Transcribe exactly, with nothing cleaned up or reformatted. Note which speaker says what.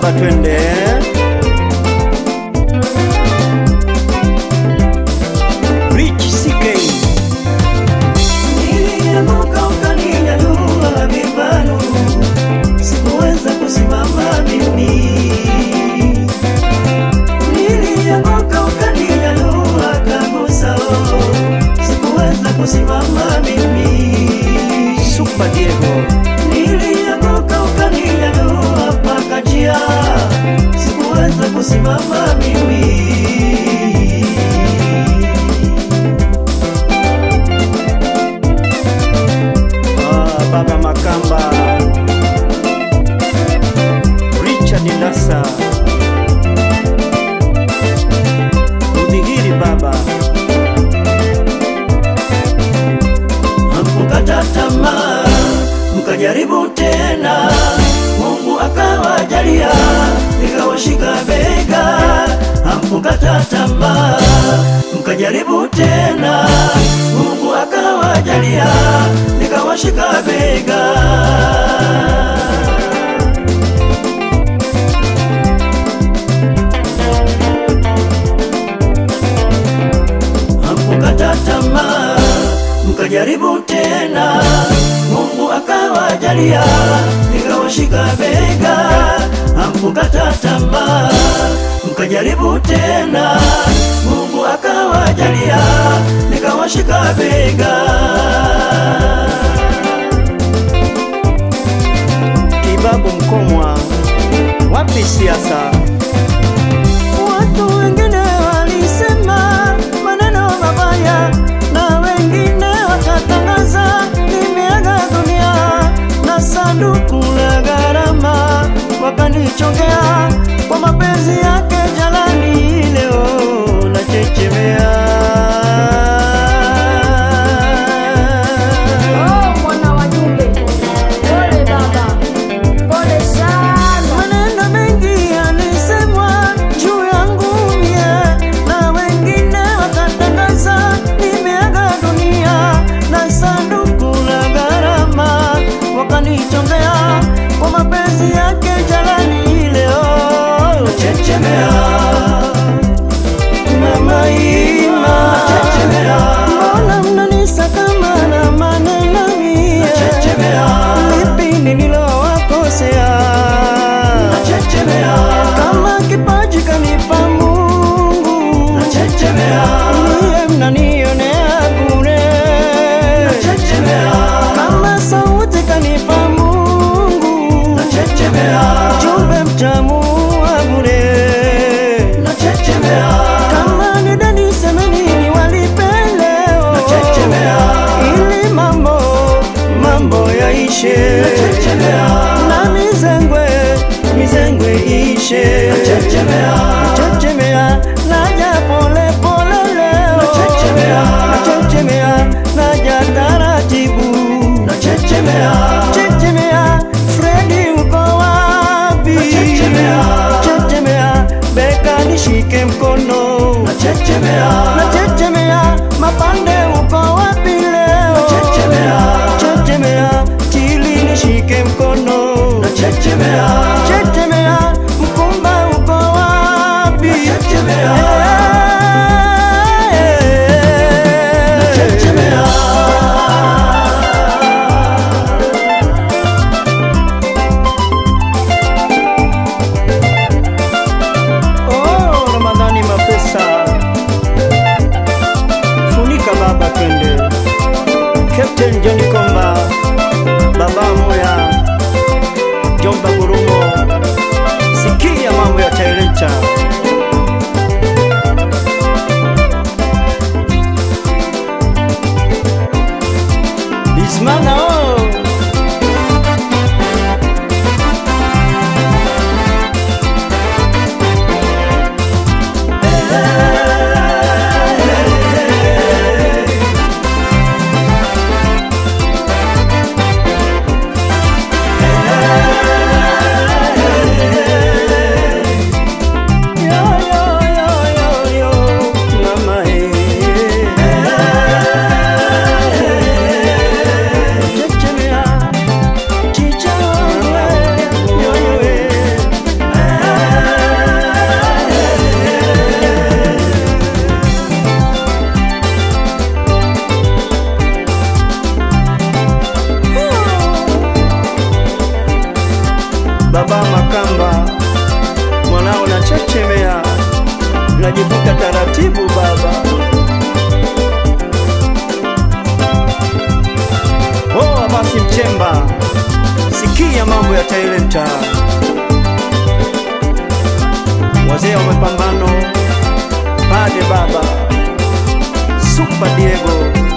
Speaker 1: baba, twende. Rich C K.
Speaker 2: Nilianguka ukaninyanyua vibanu, sikuweza kusimama mimi. Nilianguka ukaninyanyua kagusa, sikuweza kusimama mimi.
Speaker 1: Super Diego.
Speaker 2: Nilianguka ukaninyanyua mpaka njia, sikuweza kusimama mimi.
Speaker 1: Baba Makamba, Richard Ndasa, udhihiri baba.
Speaker 2: Hamkukata tamaa, mkajaribu tena, Mungu akawajalia, nikawashika bega. Hamkukata tamaa, mkajaribu tena, Mungu akawajalia, nikawashika bega. Hamkukata tamaa, mkajaribu tena, Mungu akawajalia, nikawashika bega. Hamkukata tamaa, mkajaribu tena, Mungu akawajalia, nikawashika bega.
Speaker 1: Kibabu Mkomwa, wapi siasa?
Speaker 2: Watu wengine walisema maneno mabaya, na wengine wakatangaza nimeaga dunia, na sanduku la gharama wakanichongea, kwa mapenzi yake jalani leo nachechemea.
Speaker 3: Oh, mwana wa Jumbe, pole baba, pole sana.
Speaker 2: Maneno mengi yalisemwa juu yangu mie, na wengine wakatangaza nimeaga dunia, na sanduku la gharama wakanichongea, kwa mapenzi yake jalani leo nachechemea. Mama Ima, nachechemea. Mbona mnanisaka na maneno mie? Nachechemea. Lipi nililowakosea? Nachechemea. Kama kipaji kanipa Mungu, nachechemea. Niye mnanionea bure, nachechemea. Kama sauti kanipa Mungu, nachechemea. Jumbe mtamu wa bure, nachechemea. Kama ni deni semeni walipeleo, nachechemea. Ili mambo mambo yaishe, nachechemea. Na mizengwe mizengwe ishe, nachechemea. Nachechemea, naja pole pole leo, nachechemea. Nachechemea, naja taratibu, nachechemea. Nachechemea, Fredi uko wapi? Nachechemea. Nachechemea, beka nishike mkono, nachechemea. Nachechemea, mapande uko wapi leo? Nachechemea. Nachechemea, tili nishike mkono, nachechemea. Nachechemea, mkumba uko wapi? Nachechemea. Nachechemea.
Speaker 1: Oh, Ramadhani Mapesa, funika baba, twende. Captain Johnny Komba, Baba Moya, Jomba Gurumo, sikia mambo ya Tairenta. Bismana oh. utajivuta taratibu baba. Oh, basi Mchemba, sikia mambo ya talenta. Wazee wa mapambano, Bade baba, Super Diego